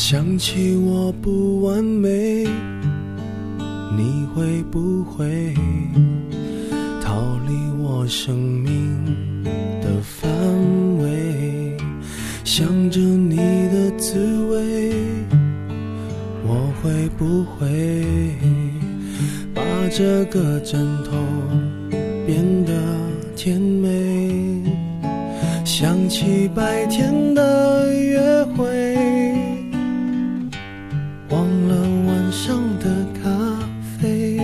想起我不完美，你会不会逃离我生命的范围？想着你的滋味，我会不会把这个枕头变得甜美？想起白天的约会，忘了晚上的咖啡，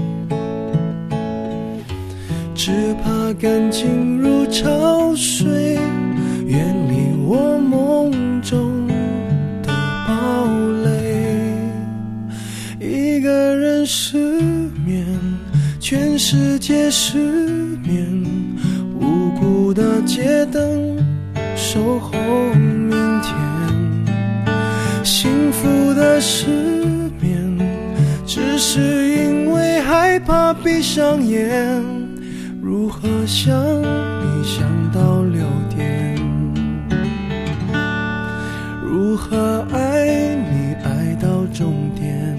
只怕感情如潮水，远离我梦中的堡垒。一个人失眠，全世界失眠，无辜的街灯守候明天。幸福的失眠，只是因为害怕闭上眼。如何想你想到6点，如何爱你爱到终点。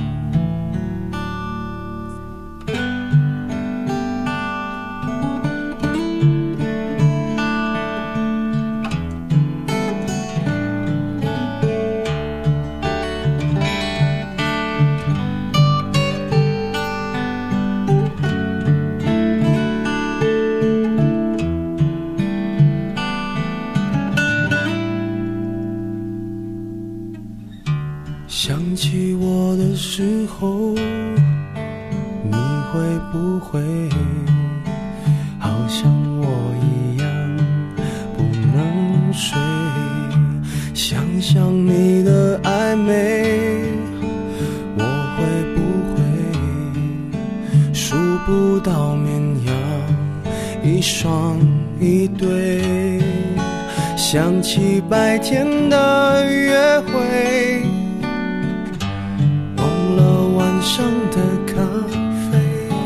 想起我的时候，你会不会好像我一样不能睡？想想你的暧昧，我会不会数不到绵羊一双一对？想起白天的约会，晚上的咖啡，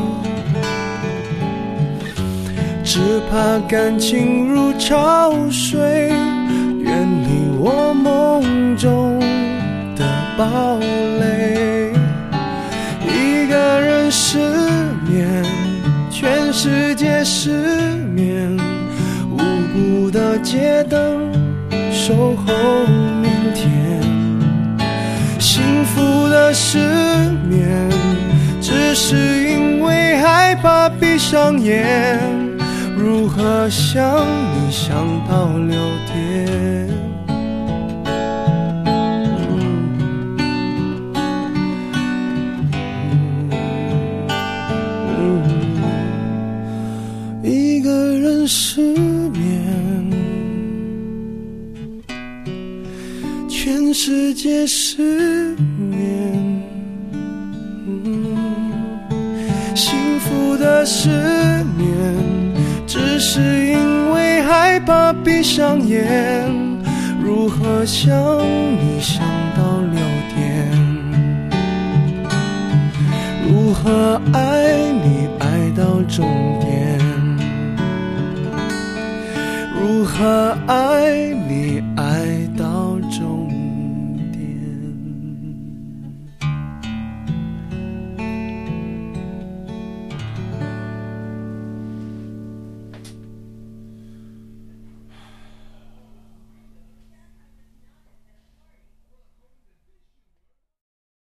只怕感情如潮水，远离我梦中的堡垒。一个人失眠，全世界失眠，无辜的街灯守候明天。幸福的失眠，只是因为害怕闭上眼。如何想你想到6点，一个人失眠，全世界失眠。幸福的失眠，只是因为害怕闭上眼。如何想你想到6点，如何爱你爱到终点，如何爱